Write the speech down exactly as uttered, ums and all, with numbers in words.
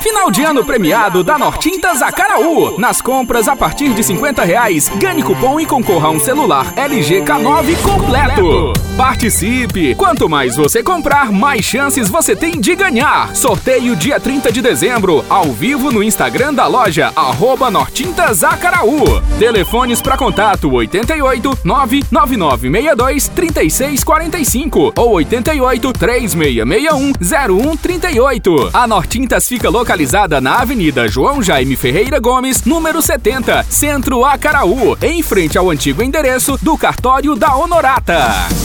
Final de ano premiado da Nortintas Acaraú. Nas compras a partir de cinquenta reais, ganhe cupom e concorra a um celular L G K nove completo. Participe! Quanto mais você comprar, mais chances você tem de ganhar. Sorteio dia trinta de dezembro, ao vivo no Instagram da loja, arroba Nortintas Acaraú. Telefones para contato oitenta e oito, nove nove nove seis dois, três seis quatro cinco ou oitenta e oito, três seis seis um, zero um três oito. A Nortintas fica localizada na Avenida João Jaime Ferreira Gomes, número setenta, Centro Acaraú, em frente ao antigo endereço do cartório da Honorata.